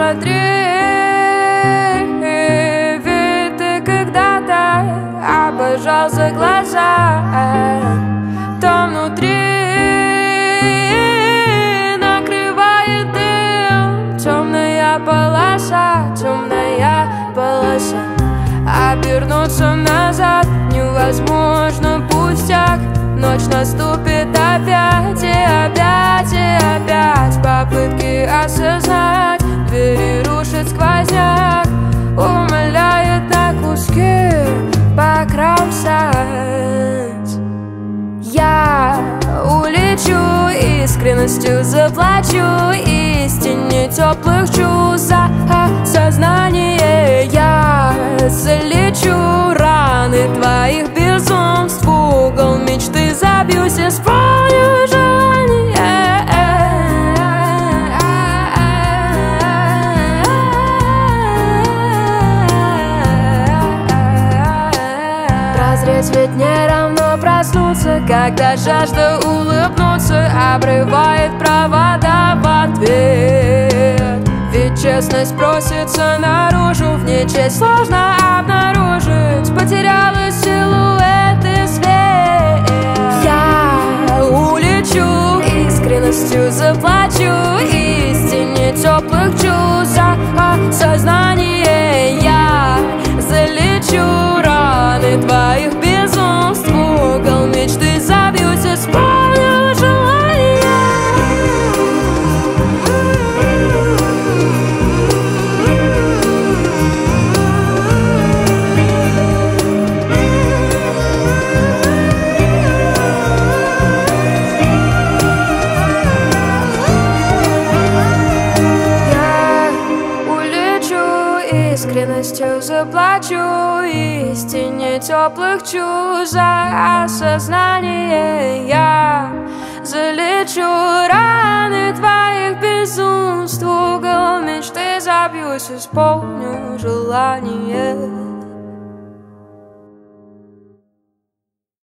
посмотри, ведь ты когда-то обожал за глаза, там внутри накрывает дым, темная полоса, обернуться назад невозможно, пустяк. Ночь наступит опять и опять и опять. Попытки осознать, двери рушит сквозняк, умоляет на куски покромсать. Я улечу, искренностью заплачу истине теплых чувств за осознание. Я залечу раны твоих безумств, в угол мечты забьюсь, исполню желание. Прозреть ведь не равно проснуться, когда жажда улыбнуться обрывает провода в ответ. Ведь честность просится наружу, в ней честь сложно обнаружить. Потеряла силуэт и свет. Я улечу, искренностью заплачу истине теплых чувств за осознание. Я залечу раны твоих безумств, в угол мечты забьюсь, исполню желание. Искренностью заплачу истине теплых чувств за осознание. Я залечу раны твоих безумств, в угол мечты забьюсь, исполню желание.